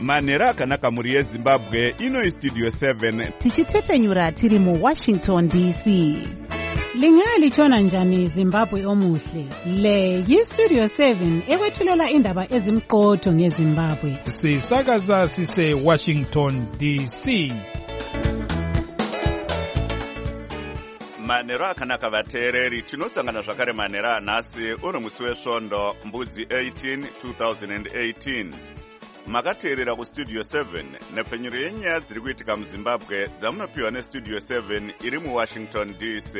manhero akanaka mhuri yezimbabwe. Ino istudio 7 tichitefenyura tiri muwashington dc. Linga lichona njani Zimbabwe omuhle. Le yistudio 7 ekwethulela indaba ezimqotho ngeZimbabwe. Sisakaza sise Washington DC. manhero akanaka vateereri. Tinosangana zvakare manhero anhasi uri musi wesvondo mbudzi 18 2018. Makateerera kustudio 7 nepfenyuro yenyaya dziri kuitika muzimbabwe dzamunopiwa nestudio 7 iri muwashington dc.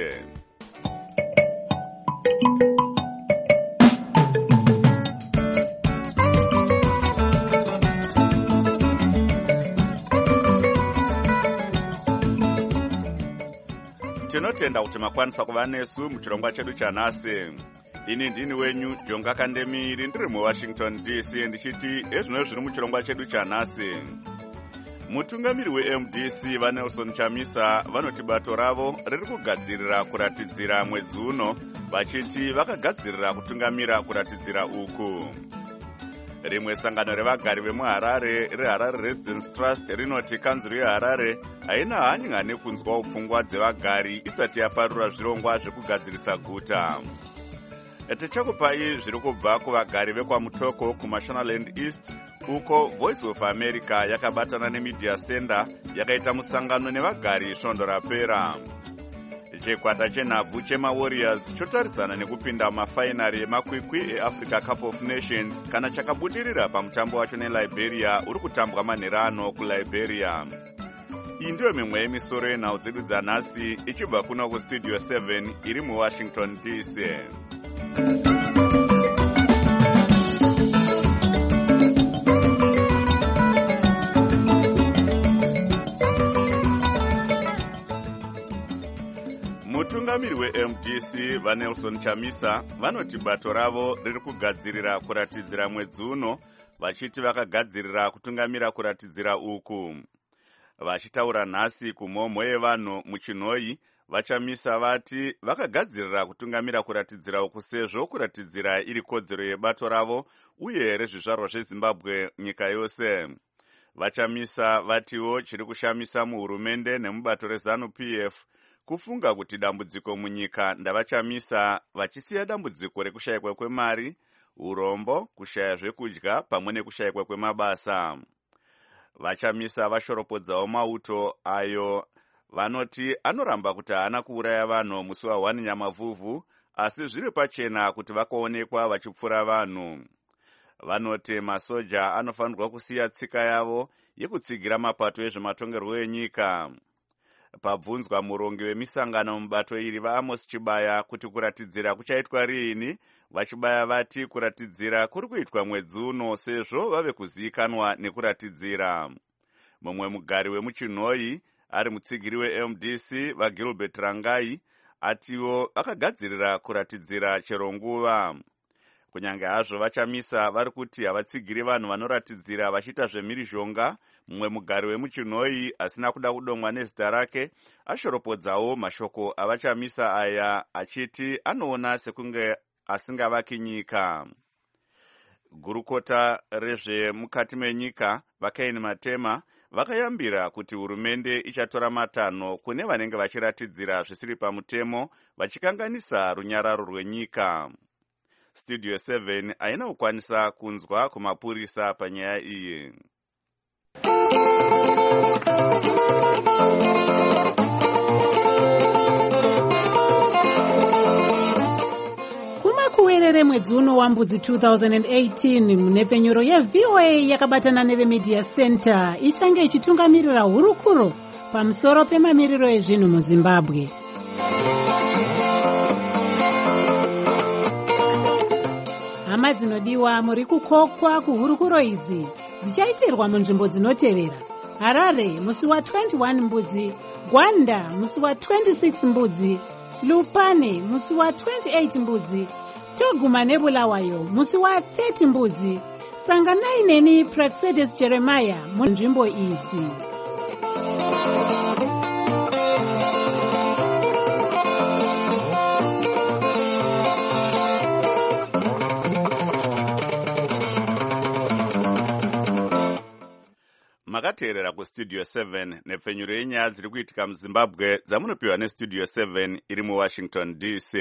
Tinotenda kuti makwanisa kuva nesu muchirongwa chedu chanhasi. Ini ndini wenyu Jonga Kandemiri ndiri muwashington dc ndichiti ezvino zviri muchirongwa chedu chanhasi. Mutungamiri weMDC vaNelson Chamisa vanoti bato ravo riri kugadzirira kuratidzira mwedzi uno, vachiti vakagadzirira kutungamira kuratidzira uku. Rimwe sangano revagari vemuHarare reHarare Residence Trust rinoti kanzuro yeHarare haina hanya nekunzwa upfungwa dzevagari isati yaparura zvirongwa zvekugadzirisa guta. Tichakupai zviri kubva kuvagari vekwaMutoko kuMashonaland East, uko Voice of America yakabatana neMedia Center yakaita musangano nevagari svondo rapera. Chikwata chenhabvu chemaWarriors chotarisana nekupinda mumafainari emakwikwi eAfrica Cup of Nations kana chakabudirira pamutambo wacho neLiberia uri kutambwa manhero ano kuLiberia. Iyi ndiyo mimwe yemisoro yenhau dzedu dzanhasi ichibva kuno kustudio 7 iri muWashington DC. Mutungamiri weMDC vaNelson Chamisa vanoti bato ravo riri kugadzirira kuratidzira mwedzi uno, vachiti vakagadzirira kutungamira kuratidzira uku. Vachitaura nhasi kumhomho yevanhu muChinhoyi, vaChamisa vati vakagadzirira kutungamira kuratidzira uku sezvo kuratidzira iri kodzero yebato ravo uye rezvizvarwa zveZimbabwe nyika yose. VaChamisa vatiwo chiri kushamisa muhurumende nemubato reZANU-PF kufunga kuti dambudziko munyika ndavaChamisa vachisiya dambudziko rekushayikwa kwemari, urombo, kushaya zvekudya pamwe nekushayikwa kwemabasa. VaChamisa vashoropodzawo mauto ayo vanoti anoramba kuti haana kuuraya vanhu musi wa1 Nyamavhuvhu, asi zviri pachena kuti vakaonekwa vachipfura vanhu. Vanoti masoja anofanirwa kusiya tsika yavo yekutsigira mapato ezvematongerwo enyika. Pabvunzwa murongi wemisangano mubato iri vaAmos Chibaya kuti kuratidzira kuchaitwa riini, vaChibaya vati kuratidzira kuri kuitwa mwedzi uno sezvo vave kuzivikanwa nekuratidzira. Mumwe mugari wemuChinhoyi ari mutsigiri weMDC vaGilbert Rangai atiwo vakagadzirira kuratidzira chero nguva. Kunyange hazvo vaChamisa vari kuti havatsigiri vanhu vanoratidzira vachiita zvemhirizhonga, mumwe mugari wemuChinhoyi asina kuda kudomwa nezita rake ashoropodzawo mashoko avaChamisa aya achiti anoona sekunge asingavaki nyika. Gurukota rezvemukati menyika Vakaini Matema vakayambira kuti hurumende ichatora matanho kune vanenge vachiratidzira zvisiri pamutemo vachikanganisa runyararo rwenyika. Studio 7 haina kukwanisa kunzwa kumapurisa panyaya iyi. Kuwerere mwedzi uno wambudzi 2018 munepfenyuro yeVOA yakabatana neveMedia Center ichange ichitungamirira hurukuro pamusoro pemamiriro ezvinhu muZimbabwe. Hama dzinodiwa, muri kukokwa kuhurukuro idzi dzichaitirwa munzvimbo dzinotevera: Harare musi wa21 mbudzi, Gwanda musi wa26 mbudzi, Lupane musi wa28 mbudzi, Toguma neBulawayo musi wa30 mbudzi. Sanganai neni Praxedes Jeremiah munzvimbo idzi. makateerera kustudio 7 nepfenyuro yenyaya dziri kuitika muzimbabwe dzamunopiwa nestudio 7 iri muwashington dc.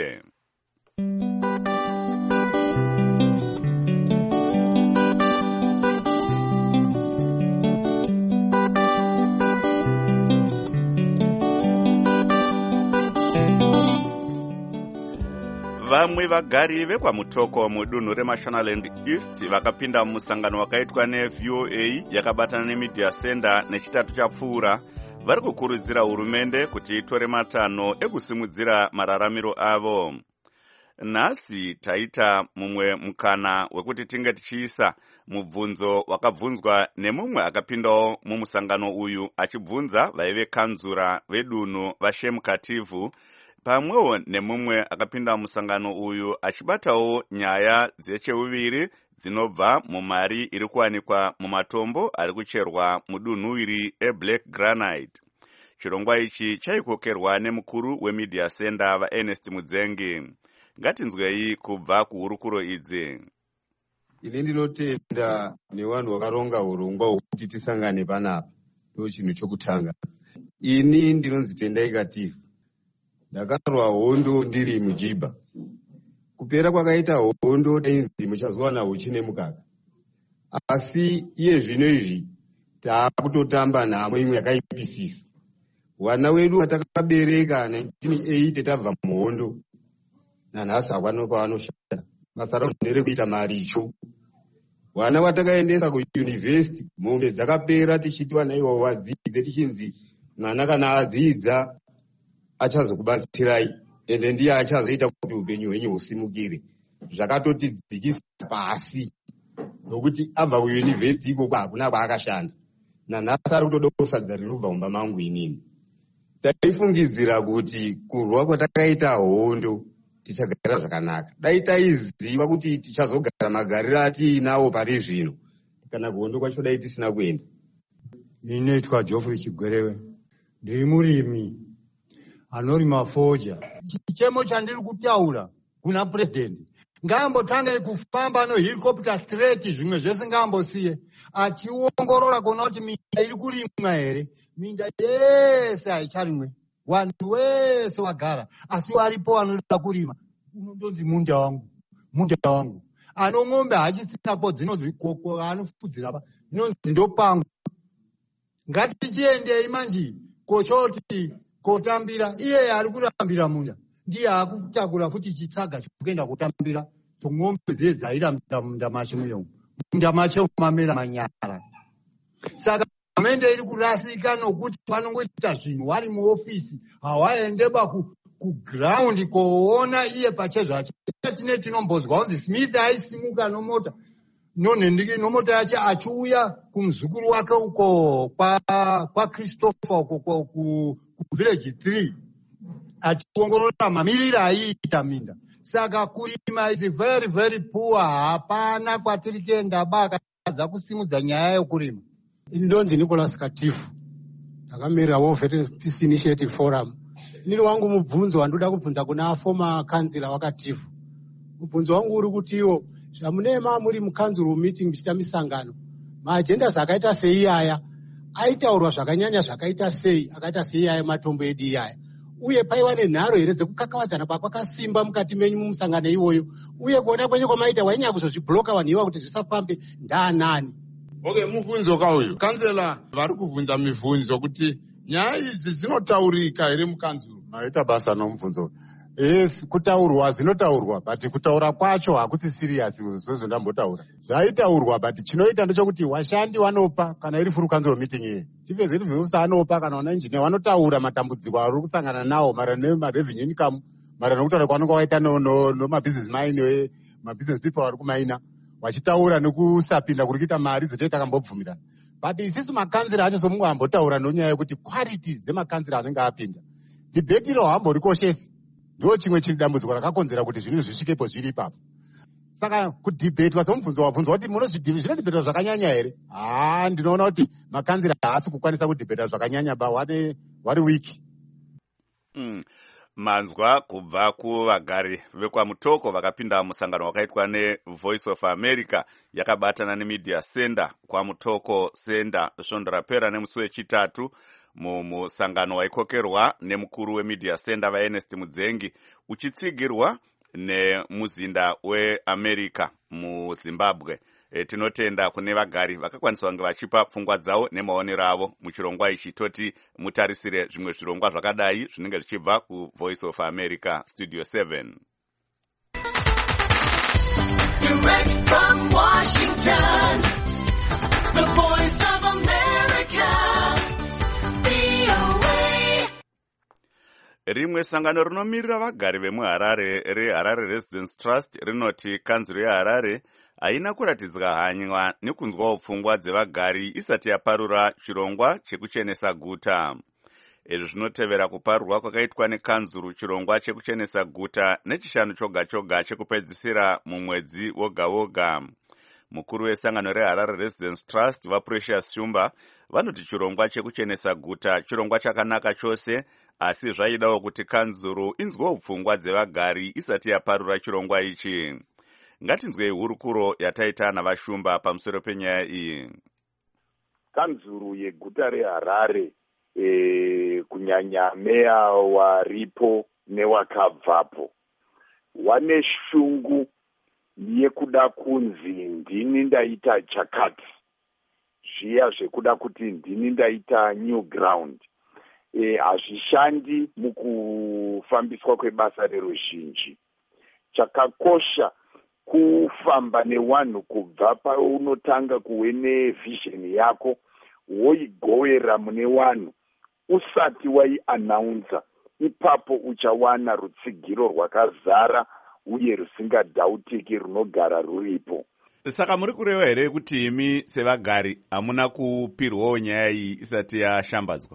Vamwe vagari vekwamutoko mudunhu remashonaland east vakapinda mumusangano wakaitwa neVOA yakabatana nemedia center nechitatu chapfuura vari kukurudzira hurumende kuti itore matanho ekusimudzira mararamiro avo. Nhasi taita mumwe mukana wekuti tinge tichiisa mubvunzo wakabvunzwa nemumwe akapindawo mumusangano uyu achibvunza vaive kanzura vedunhu vaShem Kativu, pamwewo nemumwe akapinda musangano uyu achibatawo nyaya dzecheuviri dzinobva mumari iri kuwanikwa mumatombo ari kucherwa mudunhu iri eBlack Granite. Chirongwa ichi chaikokerwa nemukuru wemedia center vaErnest Mudzengi. Ngatinzwei kubva kuhurukuro idzi. Ini ndinotenda nevanhu vakaronga urongwa hwokuti tisangane panapa. Ndo chinhu chokutanga. Ini ndinonzi Tendai Kativu. Ndakarwa hondo ndiri muJiba. Kupera kwakaita hondo tainzi muchazowana huchi nemukaka. Asi iye zvino izvi taakutotamba nhamo imwe yakaipisisa. Vana wedu vatakabereka 1980 tabva muhondo. Nanhasi havana pavanoshanda. Basa ravo nderekuita maricho. Vana vatakaendesa kuyunivhesiti, mombe dzakapera tichiti vana ivo vadzidze tichinzi mwana kana adzidza achazokubatsirai ende ndiye achazoita kuti upenyu hwenyu husimukire. Zvakatotidzikisa pasi nokuti abva kuyunivhesiti ikoko hakuna kwaakashanda. Nanhasi ari kutoda kusadza rinobva mumba mangu inini. Taifungidzira kuti kurwa kwatakaita hondo tichagara zvakanaka. Dai taiziva kuti tichazogara magariro atiinawo pari zvino, kana kuhondo kwacho dai tisina kuenda. Inoitwa Geoffrey Chigwerewe, ndiri murimi anorima foja. Chichemo chandiri kutaura kuna president, ngaambotange kufamba nohelicopter straight, zvimwe zvese ngaambosiye achiongorora kuona kuti minda iri kurimwa here. Minda yese haicharimwe, vanhu wese wagara, asi waripo vanoda kurima. Unondonzi munda wangu, munda wangu. Ano ng'ombe hachisinapo dzinonzi koko anofudzira pa, inonzi ndopangu. Ngatichiendei manje kochoti kotambira, iye ari kurambira munda ndiye akutakura futi chitsaga chokuenda kutambira ng'ombe dziye dzairambira munda macho muyo. Munda macho mamera manyara. Saka hurumende iri kurasika nokuti vanongoita zvinhu vari muofisi, hawaendeba kuground koona iye pachezvacho. Tine tinombozwa kunzi Smith aisimuka nomota nonhendiki nomota yacho achiuya kumuzukuru wake uko kwa Christopher uko ku village 3 achiongorora mamiriro aiita minda. Saka kurima is very very poor. Hapana kwatiri kuenda bakadza kusimudza nyaya yokurima. Indonzi Nicholas Kativu, ndakamirira World Peace Initiative Forum. Nini wangu mubvunzo wandoda kubvunza kuna former kansila wakativu. Mubvunzo wangu uri kuti iwo zvamunema muri mukanzuru meeting muchita misangano, maagendas akaita sei aya aitaurwa zvakanyanya zvakaita sei, akaita sei aya matombo edu iyaya, uye paiva nenharo here dzekukakavadzana kwakasimba mukati menyu mumusangano iwoyo, uye kuona kwenyu kwamaita wainyanya kuzozvibloka vanhu iwa kuti zvisafambe ndaanani. Okay, mubvunzo kauyu kansela vari kubvunza mibvunzo kuti nyaya idzi dzinotaurika here mukanzuru. Maita basa nomubvunzo. Yes, kutaurwa zvinotaurwa, but kutaura kwacho hakusi serious. Zvozo ndambotaura zvaitaurwa, but chinoita ndechokuti washandi wanopa kana iri furu kanzuro meeting iyi chief executive officer anopa kana wana engineer vanotaura matambudziko ari kusangana nawo maererano nemarevenue income, maererano nokutaura kwanonga waita nomabusiness mine, mabusiness people vari kumaina wachitaura nekusapinda kuri kuita mari dzotoita kambobvumirana. But isisi makanzira acho somungu ambotaura nonyaya yekuti qualities dzemakanzira anenge apinda debate iro hamborikoshesi. Ndo chimwe chiri dambudziko rakakonzera kuti zvinhu zvisvikepo zviri ipapo. Saka kudhibhetwa somubvunzo wabvunzwa kuti zvinodhibhetwa zvakanyanya here? Ndinoona kuti makanzira haasi kukwanisa kudhibheta zvakanyanya vari wiki. manzwa kubva kuvagari vekwamutoko vakapinda musangano wakaitwa neVoice of America yakabatana neMedia Center kwamutoko Center svondo rapera nemusi wechitatu mumusangano waikokerwa nemukuru weMedia Center vaErnest Mudzengi uchitsigirwa nemuzinda weAmerica muZimbabwe. Tinotenda kune vagari vakakwanisa kunge vachipa pfungwa dzavo nemaonero avo muchirongwa ichi. Toti mutarisire zvimwe zvirongwa zvakadai zvinenge zvichibva kuVoice of America Studio 7. Direct from Washington, the Voice of America, VOA. Rimwe sangano rinomirira vagari vemuHarare reHarare Residence Trust rinoti kanzuro yeHarare haina kuratidzwa hanya nekunzwawo pfungwa dzevagari isati yaparura chirongwa chekuchenesa guta. Izvi zvinotevera kuparurwa kwakaitwa nekanzuru chirongwa chekuchenesa guta nechishanu choga choga chekupedzisira mumwedzi woga woga. Mukuru wesangano reHarare Residence Trust vaPrecious Shumba vanoti chirongwa chekuchenesa guta chirongwa chakanaka chose, asi zvaidawo kuti kanzuru inzwewo pfungwa dzevagari isati yaparura chirongwa ichi. Ngatinzwei hurukuro yataita navashumba pamusoro penyaya iyi. Kanzuru yeguta reHarare kunyanya meya waripo newakabvapo wane shungu yekuda kunzi ndini ndaita chakati, zviya zvekuda kuti ndini ndaita new ground. Hazvishandi mukufambiswa kwebasa reruzhinji. Chakakosha kufamba newanhu kubva paunotanga kuve nevhizheni yako woigowera mune wanhu usati waianaunza. Ipapo uchawana rutsigiro rwakazara uye rusingadhautiki runogara ruripo. Saka muri kureva here kuti imi sevagari hamuna kupirwawo nyaya iyi isati yashambadzwa?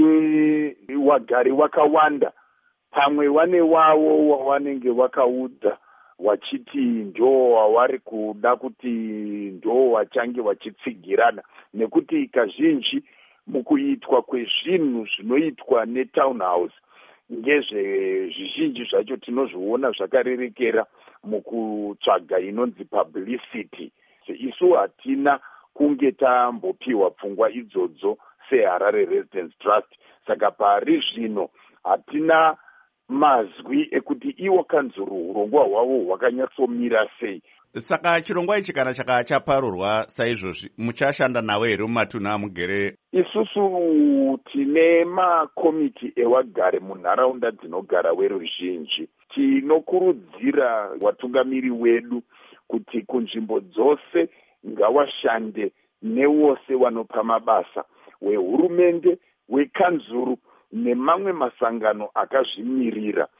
Wagari wakawanda, pamwe wane wavo wawanenge wakaudza wachiti ndo wavari kuda kuti ndo wachange wachitsigirana, nekuti kazhinji mukuitwa kwezvinhu zvinoitwa netownhouse ngezvezvizhinji zvacho tinozviona zvakarerekera mukutsvaga inonzi publicity. Isu hatina kunge tambopiwa pfungwa idzodzo seHarare Residence Trust, saka pari zvino hatina mazwi ekuti iwo kanzuru urongwa hwavo hwakanyatsomira sei. Saka chirongwa ichi kana chaka chaparurwa saizvozvi muchashanda nawo here mumatunhu amugere? Isusu tine makomiti ewagari munharaunda dzinogara weruzhinji. Tinokurudzira watungamiri wedu kuti kunzvimbo dzose ngawashande newose wanopa mabasa, wehurumende, wekanzuru nemamwe masangano akazvimirira.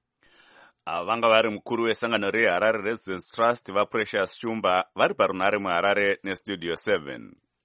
Vanga vari mukuru wesangano reHarare Residence Trust vaPrecious Shumba vari parunhare muHarare neStudio 7.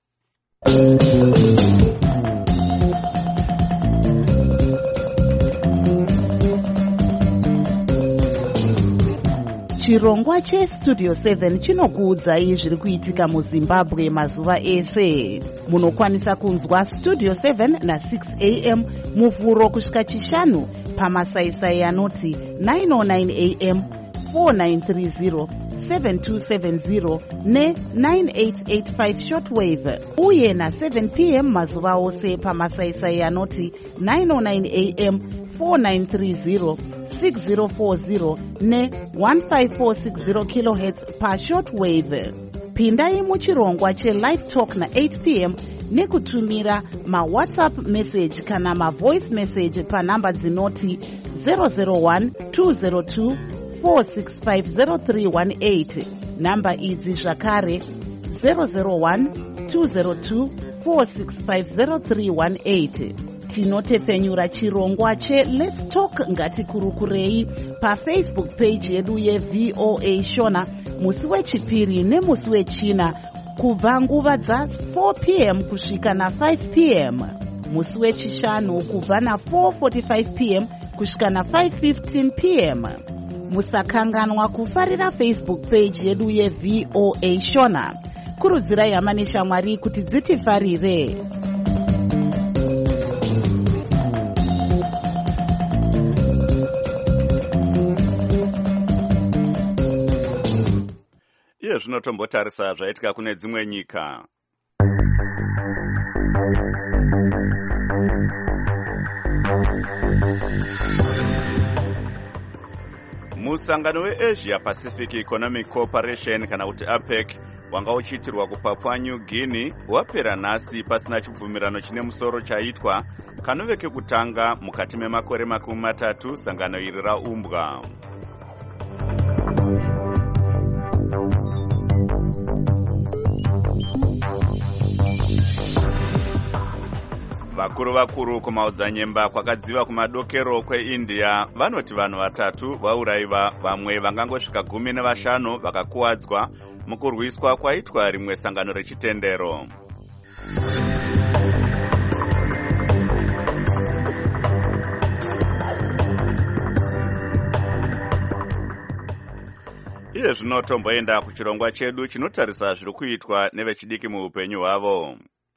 Chirongwa cheStudio 7 chinokuudzai zviri kuitika muZimbabwe mazuva ese. Munokwanisa kunzwa Studio 7 na6 am muvhuro kusvika chishanu pamasaisai anoti 909 am, 4930, 7270 ne9885 shortwave, uye na7 pm mazuva ose pamasaisai anoti 909 am, 4930, 6040 ne1546 kHz pashortwave. Pindai muchirongwa chelive talk na8 pm nekutumira mawhatsapp message kana mavoice message panhamba dzinoti 001 202 4650318. Namba idzi zvakare 001 202 4650318. Tinotepfenyura chirongwa cheLet's Talk ngatikurukurei paFacebook page yedu yeVOA Shona musi wechipiri nemusi wechina kubva nguva dza4 pm kusvika na5 pm, musi wechishanu kubva na4:45 pm kusvika na5:15 pm. Musakanganwa kufarira Facebook page yedu yeVOA Shona. Kurudzirai hama neshamwari kuti dzitifarire. iye zvino tombotarisa zvaitika kune dzimwe nyika. Musangano weAsia Pacific Economic Cooperation kana kuti APEC wanga uchiitirwa kuPapua New Guinea wapera nhasi pasina chibvumirano chine musoro chaitwa kanove kekutanga mukati memakore 30 sangano iri raumbwa. Vakuru kumaodzanyemba kwakadziva kumadokero kweIndia vanoti vanhu 3 vaurayiwa, vamwe vangangosvika 15 vakakuwadzwa mukurwiswa kwaitwa rimwe sangano rechitendero. Iye zvino tomboenda kuchirongwa chedu chinotarisa zviri kuitwa nevechidiki muupenyu hwavo.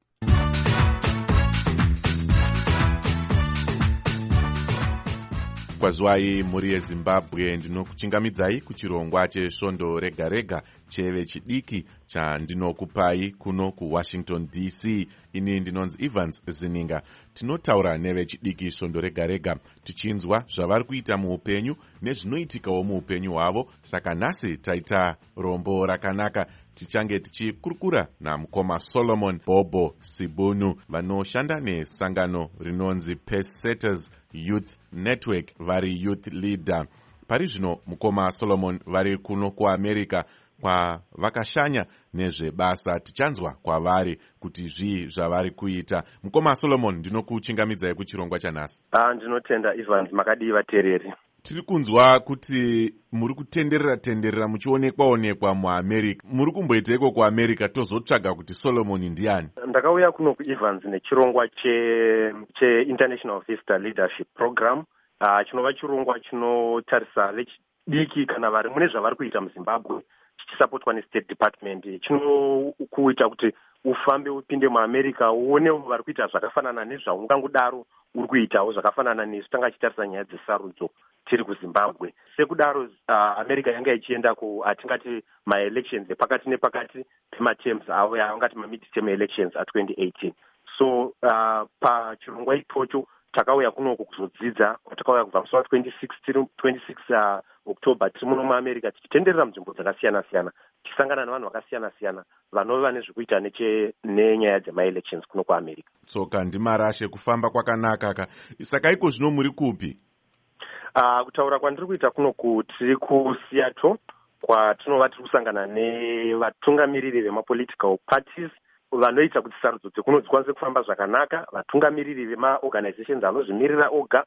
Kwazwai muri yeZimbabwe, ndinokuchingamidzai kuchirongwa chesvondo rega rega chevechidiki chandinokupai kuno kuWashington DC. Ini ndinonzi Evans Zininga. Tinotaura nevechidiki svondo rega rega tichinzwa zvavari kuita muupenyu nezvinoitikawo muupenyu hwavo. Saka nhasi taita rombo rakanaka. Tichange tichikurukura namukoma Solomon Bobo Sibunu vanoshanda nesangano rinonzi Pacesetters Youth Network, vari youth leader. Pari zvino mukoma Solomon vari kuno kuAmerica kwavakashanya nezvebasa. Tichanzwa kwavari kuti zvii zvavari kuita. Mukoma Solomon, ndinokuchingamidzai kuchirongwa chanhasi. Ndinotenda Evans, makadii vateereri. Tiri kunzwa kuti muri kutenderera muchionekwa muAmerica. Muri kumboiteiko kuAmerica tozotsvaga kuti Solomon ndiani? Ndakauya kuno kuEvans nechirongwa che-International Vista Leadership Program. Chinova chirongwa chinotarisa vechidiki kana vari mune zvavari kuita muZimbabwe chichisapotwa neState Department. Chinokuita kuti ufambe upinde muAmerica uonewo vari kuita zvakafanana nezvaungangodaro uri kuitawo zvakafanana nesu tanga chitarisa nyaya dzesarudzo tiri kuZimbabwe. Sekudaro America yanga ichienda atingati ma-elections epakati nepakati pematerms avo yaangati ma-mid-term elections a2018. So pachirongwa ichocho takauya kuno kuzodzidza, takauya kubva musi wa26 October tiri muno muAmerica tichitenderera munzvimbo dzakasiyana-siyana, tichisangana nevanhu vakasiyana-siyana vanova nezvekuita nenyaya dzema-elections kuno kuAmerica. Tsoka ndimarashe kufamba kwakanaka. Saka iko zvino muri kupi? Kutaura kwandiri kuita kuno tiri kuSeattle, kwatinova tiri kusangana nevatungamiriri vemapolitical parties vanoita kuti sarudzo dzekuno dzikwanise kufamba zvakanaka, vatungamiriri vemaorganizations anozvimirira oga,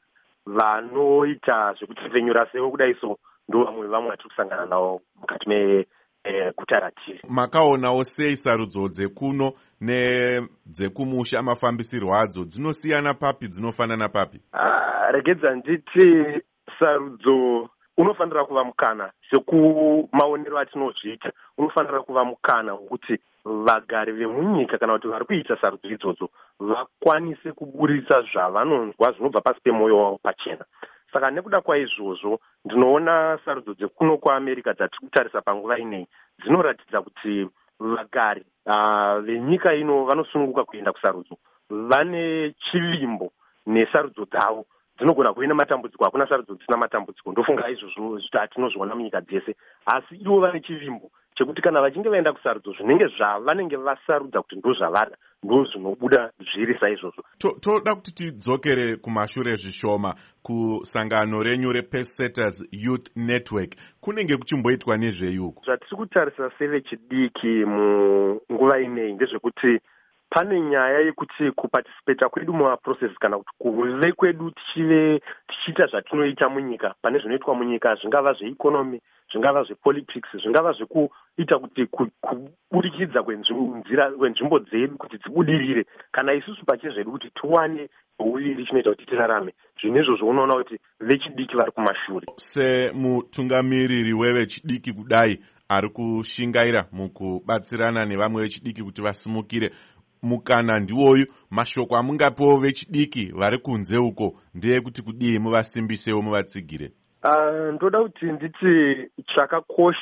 vanoita zvekutipfenyura sewo kudai. So ndo vamwe vatiri kusangana navo mukati meguta ratiri. Makaonawo sei sarudzo dzekuno nedzekumusha mafambisirwo adzo? Dzinosiyana papi, dzinofanana papi? Regedza nditi sarudzo unofanira kuva mukana, sekumaonero atinozviita, unofanira kuva mukana wokuti vagari vemunyika kana kuti vari kuita sarudzo idzodzo vakwanise kuburitsa zvavanonzwa zvinobva pasi pemwoyo wavo pachena. Saka nekuda kwaizvozvo ndinoona sarudzo dzekuno kuAmerica dzatiri kutarisa panguva ineyi dzinoratidza kuti vagari venyika ino vanosununguka kuenda kusarudzo, vane chivimbo nesarudzo dzavo. Dzinogona kuve nematambudziko, hakuna sarudzo dzisina matambudziko, ndofunga izvozvo atinozviona munyika dzese. Asi ivo vane chivimbo chekuti kana vachinge vaenda kusarudzo zvinenge zvavanenge vasarudza kuti ndo zvavada ndo zvinobuda zviri saizvozvo. Toda kuti tidzokere kumashure zvishoma kusangano renyu rePacesetters Youth Network. Kunenge kuchimboitwa nezveyuko? Zvatiri kutarisa sevechidiki munguva ineyi ndezvekuti pane nyaya yekuti kupatisipeta kwedu mumaprocess kana kuti kuve kwedu tichiita zvatinoita munyika, pane zvinoitwa munyika, zvingava zveikonomi, zvingava zvepolitics, zvingava zvekuita kuti kuburikidza kwenzvimbo dzedu kuti dzibudirire, kana isusu pachezvedu kuti tiwane uviri chinoita kuti tirarame. Zvinezvo zvounoona kuti vechidiki vari kumashure. Semutungamiriri wevechidiki kudai ari kushingaira mukubatsirana nevamwe vechidiki kuti vasimukire, mukana ndiwoyu, mashoko amungapewo vechidiki vari kunze uko ndeyekuti kudii muvasimbisewo muvatsigire? Ndoda kuti nditi chakakosha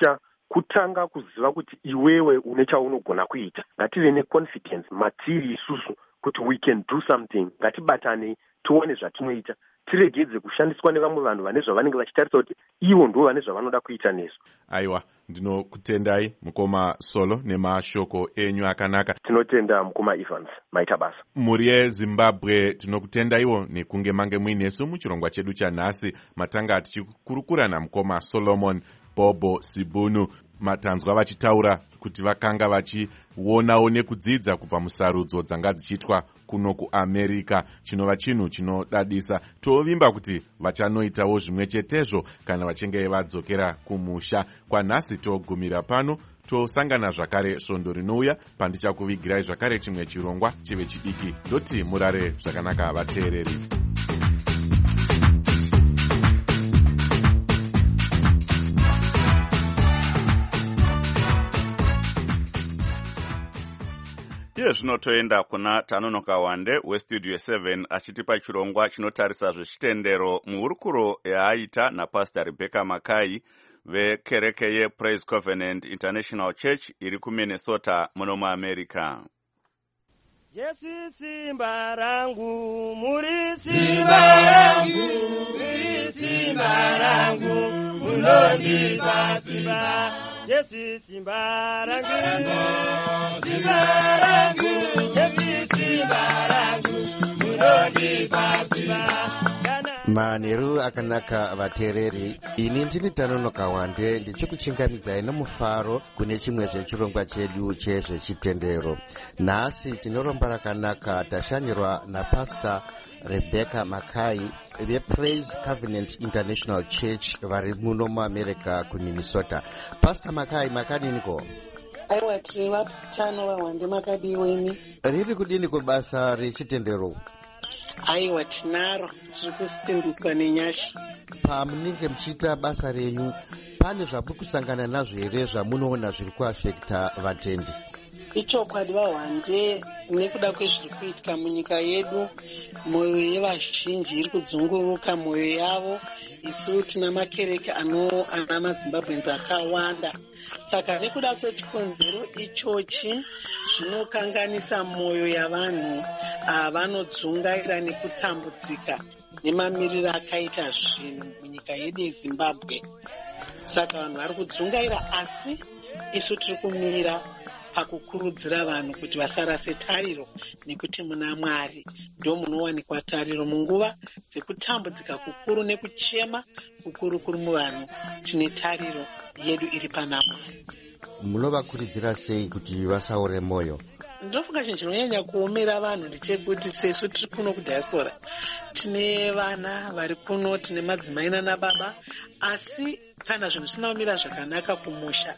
kutanga kuziva kuti iwewe une chaunogona kuita. Ngative neconfidence matiri isusu kuti we can do something. Ngatibatane tuone zvatinoita. Tiregedze kushandiswa nevamwe vanhu vane zvavanenge vachitarisa kuti ivo ndo vane zvavanoda kuita nesu. Aiwa, ndinokutendai mukoma Solo nemashoko enyu akanaka. Tinotenda mukoma Evans, maita basa. Muri yeZimbabwe tinokutendaiwo nekunge mange muinesu muchirongwa chedu chanhasi. Matanga tichikurukura namukoma Solomon Bobo Sibunu. Matanzwa vachitaura kuti vakanga vachionawo nekudzidza kubva musarudzo dzanga dzichitwa kuno kuAmerica. Chinova chinhu chinodadisa. Tovimba kuti vachanoitawo zvimwe chetezvo kana vachinge vadzokera kumusha. Kwanhasi togumira pano. Tosangana zvakare svondo rinouya pandichakuvigirai zvakare chimwe chirongwa chive chidiki. Ndoti murare zvakanaka vateereri. Iye zvinotoenda kuna Tanonoka Wande westudio 7 achitipa chirongwa chinotarisa zvechitendero muhurukuro yaaita naPastor Rebecca Makai vekereke yePraise Covenant International Church iri kuMinnesota muno muAmerica. Jesu simba rangu, muri simba rangu, muri simba rangu, munondipa simba. Jesu simba rangu, simba rangu, Jesu simba rangu, munondipa simba. Manheru akanaka vateereri, ini ndini Tanonoka Wande ndichikuchingamidzai nomufaro kune chimwe zvechirongwa chedu chezvechitendero. Nhasi tinoromba rakanaka tashanyirwa naPastor Rebecca Makai vePraise Covenant International Church vari muno muAmerica kuMinnesota. Pastor Makai, makadiniko? Aiwa, tiri vatano vaWande, makadiweni? Riri kudini kubasa rechitendero? Aiwa, tinaro, tiri kusitindutswa nenyasha. Pamunenge muchiita basa renyu, pane zvamuri kusangana nazvo here zvamunoona zviri kuafekta vatendi? Ichokwadi vaWande, nekuda kwezviri kuitika munyika yedu, mwoyo yevazhinji iri kudzunguruka mwoyo yavo. Isu tina makereke ana maZimbabweans akawanda. Saka nekuda kwechikonzero ichochi zvinokanganisa mwoyo yavanhu vanodzungaira nekutambudzika nemamiriro akaita zvinhu munyika yedu yeZimbabwe. Saka vanhu vari kudzungaira, asi isu tiri kumira pakukurudzira vanhu kuti vasarase tariro, nekuti muna Mwari ndo munowanikwa tariro. Munguva dzekutambudzika kukuru nekuchema kukuru kuri muvanhu, tine tariro yedu iri pana Mwari. Munovakurudzira sei kuti vasaore mwoyo? Ndofunga chinhu chinonyanya kuomera vanhu ndechekuti sesu tiri kuno kudiaspora tine vana vari kuno, tine madzimai nababa, asi kana zvinhu zvisina kumira zvakanaka kumusha,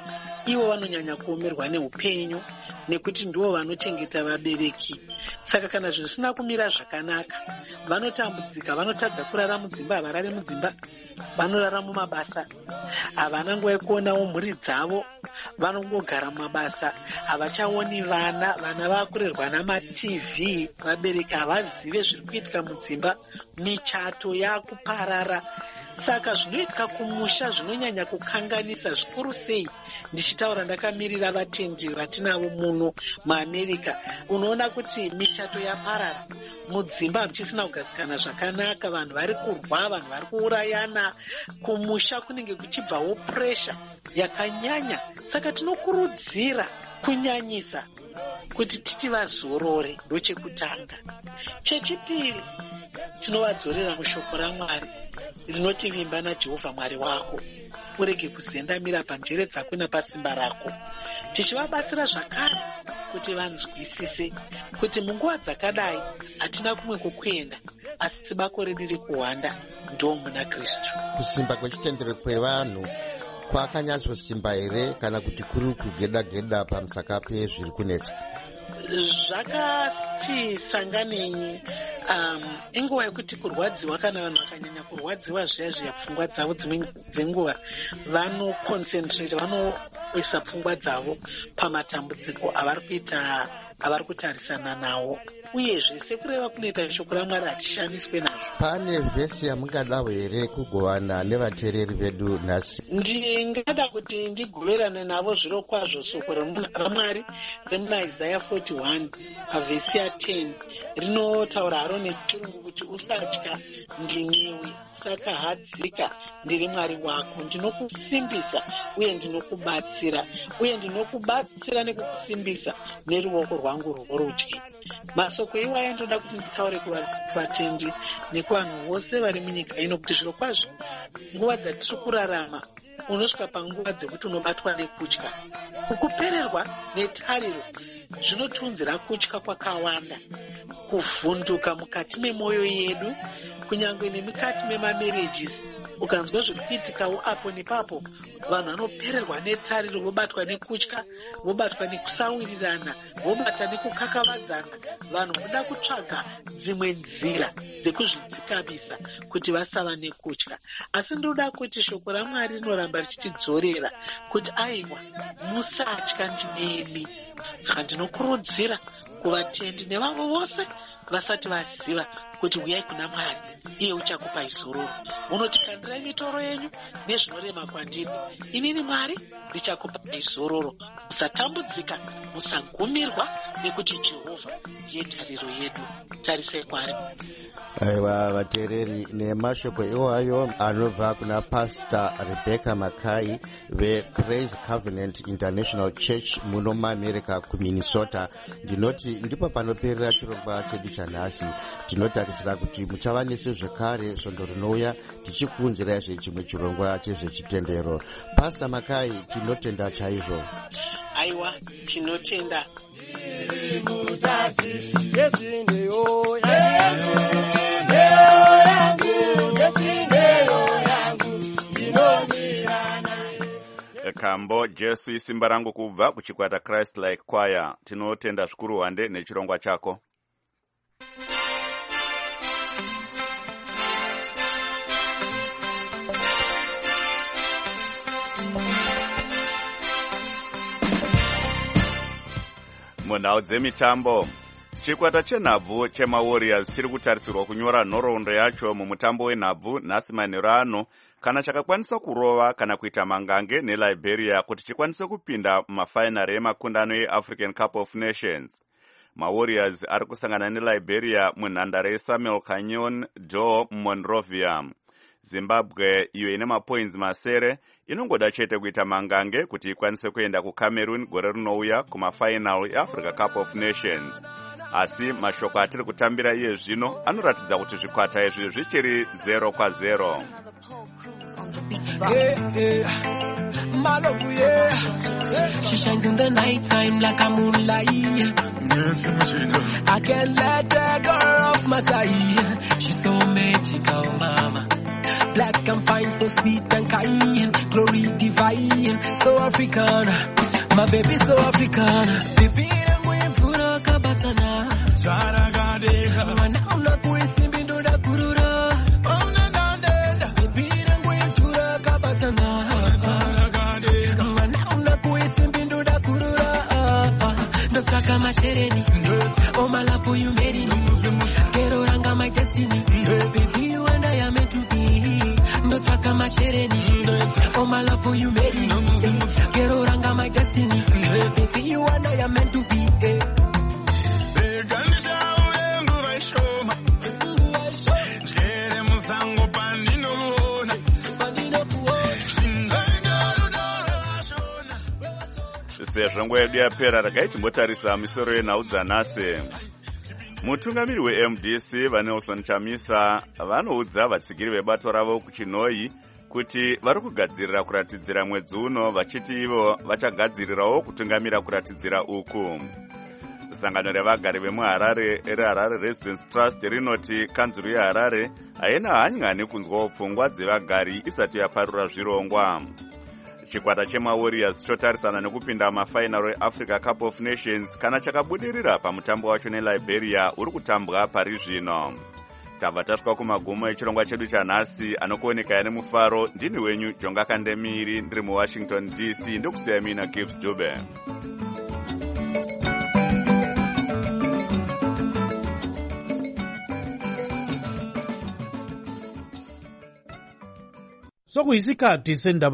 ivo vanonyanya kuomerwa neupenyu, nekuti ndivo vanochengeta vabereki. Saka kana zvinhu zvisina kumira zvakanaka, vanotambudzika, vanotadza kurara mudzimba, havarari mudzimba, vanorara mumabasa, havana nguva yekuonawo mhuri dzavo, vanongogara mumabasa, havachaoni vana vakurerwa namaTV, vabereki havazive zviri kuitika mudzimba, michato yakuparara. Saka zvinoitika kumusha zvinonyanya kukanganisa zvikuru sei. Ndichitaura ndakamirira vatendi vatinavo muno muAmerica, unoona kuti michato yaparara mudzimba, muchisina kugadzikana zvakanaka, vanhu vari kurwa, vanhu vari kuurayana. Kumusha kunenge kuchibvawo puresha yakanyanya. Saka tinokurudzira kunyanyisa kuti titi vazorore, ndochekutanga. Chechipiri, tinovadzorera mushoko raMwari rinoti vimba naJehovha Mwari wako, urege kuzendamira panjere dzako napasimba rako. Tichivabatsira zvakare kuti vanzwisise kuti munguva dzakadai hatina kumwe kukwenda, asi bako redu riri kuwanda ndo muna Kristu. Kusimba kwechitendero kwevanhu kwakanyatsosimba here kana kuti kuri kugeda-geda pamusaka pezviri kunetsa? Zvakati sanganei, inguva yekuti kurwadziwa, kana vanhu vakanyanya kurwadziwa zviya pfungwa dzavo dzimwe dzenguva vanoconcentrate, vanoisa pfungwa dzavo pamatambudziko avari kuita avari kutarisana nawo, uyezve sekureva kunoita shoko raMwari hatishandiswe nazvo. Pane vhesi yamungadawo here kugovana nevateereri vedu nhasi? Ndingada kuti ndigoverane navo zviro kwazvo shoko raMwari remuna Isaiah 41 pavhesi ya10 rinotaura haro nechirungu kuti usatya, ndinewe, usakahadzika, ndiri Mwari wako, ndinokusimbisa uye ndinokubatsira, uye ndinokubatsira nekukusimbisa neruoko rwangu rworudyi. Masoko iwaya ndoda kuti nditaure kuvatendi nekuvanhu vose vari munyika ino kuti zviro kwazvo nguva dzatiri kurarama unosvika panguva dzekuti unobatwa nekutya. Kukupererwa netariro zvinotunzira kutya kwakawanda, kuvhunduka mukati memwoyo yedu, kunyange nemukati memamarriages. Ukanzwa zviri kuitikawo apo nepapo, vanhu vanopererwa netariro, vobatwa nekutya, vobatwa nekusawirirana, vobata nekukakavadzana. Vanhu voda kutsvaga dzimwe nzira dzekuzvidzikabisa kuti vasava nekutya. Asi ndoda kuti shoko raMwari rinoramba richitidzorera kuti aiwa, musatya, ndinemi. Saka ndinokurudzira kuvatendi nevavo vose vasati vaziva kuti uyai kuna Mwari, iye uchakupai zororo. Munoti kandirai mitoro yenyu nezvinorema kwandiri, inini Mwari ndichakupai zororo. Musatambudzika, musagumirwa, nekuti Jehovha ndiye tariro yedu. Tarisai kwaari. Aiwa vateereri, nemashoko iwayo anobva kuna Pastor Rebecca Makai vePraise Covenant International Church muno muAmerica kuMinnesota. Ndinoti ndipo panoperera chirongwa chedu chanhasi. Tinotarisira kuti muchava nesu zvekare svondo rinouya tichikuunzirai chimwe chirongwa chezvechitendero. Pastor Makai, tinotenda chaizvo. Aiwa, tinotenda. Kambo Jesu isimba rangu kubva kuchikwata Christ Like Choir. Tinotenda zvikuru wande nechirongwa chako. Munhau dzemitambo, chikwata chenhabvu chemaWarriors chiri kutarisirwa kunyora nhoroondo yacho mumutambo wenhabvu nhasi manheru ano, kana chakakwanisa kurova kana kuita mangange neLiberia kuti chikwanise kupinda mumafainari emakundano eAfrican Cup of Nations. MaWarriors ari kusangana neLiberia munhandare yeSamuel Canyon Do Monrovia. Zimbabwe, iyo ine mapoints masere, inongoda chete kuita mangange kuti ikwanise kuenda kuCameroon gore rinouya kumafainal eAfrica Cup of Nations. Asi mashoko atiri kutambira iye zvino anoratidza kuti zvikwata izvi zvichiri 0-0. She shines in the night time like a moonlight. I can't let her go off my side. She's so magical, mama. Black and fine, so sweet and kind. Glory divine, so African. My baby so African. Baby, I'm going for a kabatana. Shara gadega. Mana una kuisi bindo da kurura. Ona nanda. Baby, I'm going for a kabatana. Shara gadega. Mana una kuisi bindo da kurura. Ndotaka mashereni. Oh my love for you made it. Kero ranga my destiny. Baby, you and I are meant to be. Ndotaka mashereni. Oh my love for you made it. Kero ranga my destiny. Baby, you and I are meant to be. Sezvo nguva yedu yapera, regai timbotarisa misoro yenhau dzanhasi. Mutungamiri weMDC vaNelson Chamisa vanoudza vatsigiri vebato ravo kuChinoi kuti vari kugadzirira kuratidzira mwedzi uno, vachiti ivo vachagadzirirawo kutungamira kuratidzira uku. Sangano revagari vemuHarare reHarare Residence Trust rinoti kanzuru yeHarare haina hanya nekunzwawo pfungwa dzevagari isati yaparura zvirongwa. Chikwata chemaWarriors chotarisana nekupinda mafainal eAfrica Cup of Nations kana chakabudirira pamutambo wacho neLiberia uri kutambwa pari zvino. Tabva tasvika kumagumo echirongwa chedu chanhasi. Anokuoneka nemufaro ndini wenyu Jonga Kandemiri, ndiri muWashington DC, ndokusiyamina Gibbs Dube. sokuyisikhathi sendaba